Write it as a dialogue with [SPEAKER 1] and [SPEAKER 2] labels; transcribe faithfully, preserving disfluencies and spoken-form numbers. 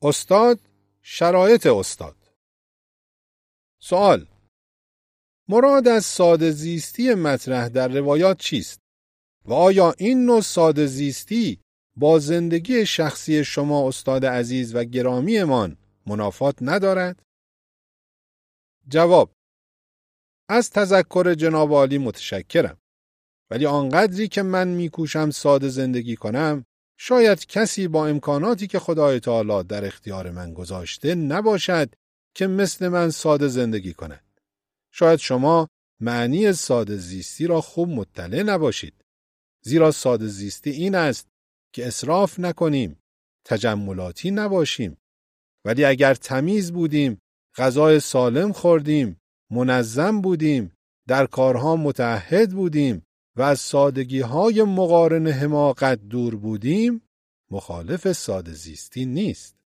[SPEAKER 1] استاد، شرایط استاد. سوال: مراد از ساده زیستی مطرح در روایات چیست؟ و آیا این نوع ساده زیستی با زندگی شخصی شما استاد عزیز و گرامیمان منافات ندارد؟ جواب: از تذکر جناب عالی متشکرم، ولی آنقدری که من میکوشم ساده زندگی کنم، شاید کسی با امکاناتی که خدای تعالی در اختیار من گذاشته نباشد که مثل من ساده زندگی کند. شاید شما معنی ساده زیستی را خوب مطلع نباشید، زیرا ساده زیستی این است که اسراف نکنیم، تجملاتی نباشیم، ولی اگر تمیز بودیم، غذای سالم خوردیم، منظم بودیم، در کارها متعهد بودیم و از سادگی‌های مقارن حماقت دور بودیم، مخالف ساده زیستی نیست.